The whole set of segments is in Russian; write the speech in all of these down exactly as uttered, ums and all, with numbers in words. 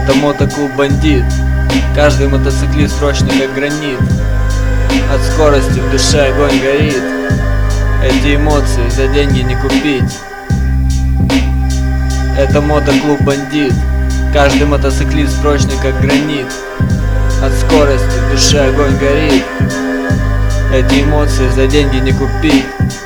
Это мотоклуб «Бандит». Каждый мотоциклист прочный как гранит. От скорости в душе огонь горит. Эти эмоции за деньги не купить. Это мотоклуб «Бандит». Каждый мотоциклист прочный как гранит. От скорости в душе огонь горит. Эти эмоции за деньги не купить.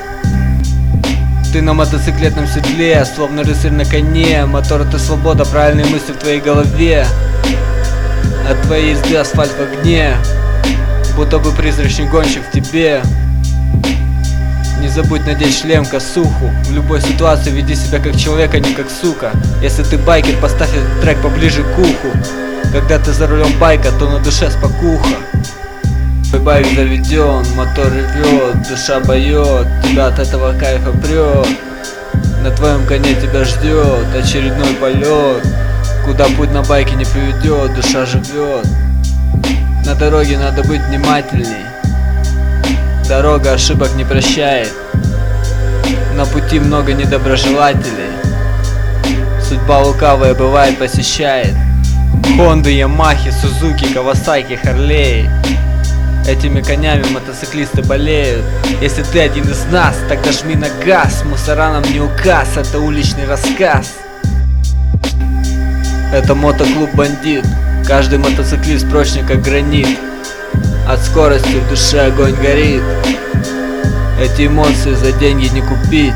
Ты на мотоциклетном седле, словно рыцарь на коне. Мотор — это свобода, правильные мысли в твоей голове. От твоей езды асфальт в огне, будто бы призрачный гонщик в тебе. Не забудь надеть шлем, косуху. В любой ситуации веди себя как человек, а не как сука. Если ты байкер, поставь этот трек поближе к уху. Когда ты за рулем байка, то на душе спокуха. Твой байк заведен, мотор ревет, душа поет, тебя от этого кайфа прет. На твоем коне тебя ждет очередной полет. Куда путь на байке не приведет, душа живет. На дороге надо быть внимательней. Дорога ошибок не прощает. На пути много недоброжелателей. Судьба лукавая бывает посещает. Хонды, Ямахи, Сузуки, Кавасаки, Харлей. Этими конями мотоциклисты болеют. Если ты один из нас, тогда жми на газ. Мусора нам не указ, это уличный рассказ. Это мотоклуб «Бандит». Каждый мотоциклист прочный как гранит. От скорости в душе огонь горит. Эти эмоции за деньги не купить.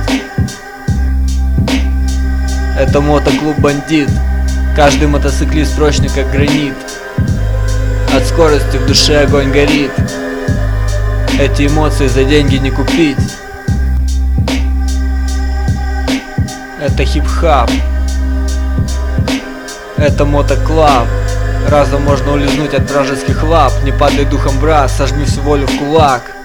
Это мотоклуб «Бандит». Каждый мотоциклист прочный как гранит. От скорости в душе огонь горит. Эти эмоции за деньги не купить. Это хип-хап. Это мотоклаб. Разом можно улизнуть от вражеских лап. Не падай духом, брат, сожми всю волю в кулак.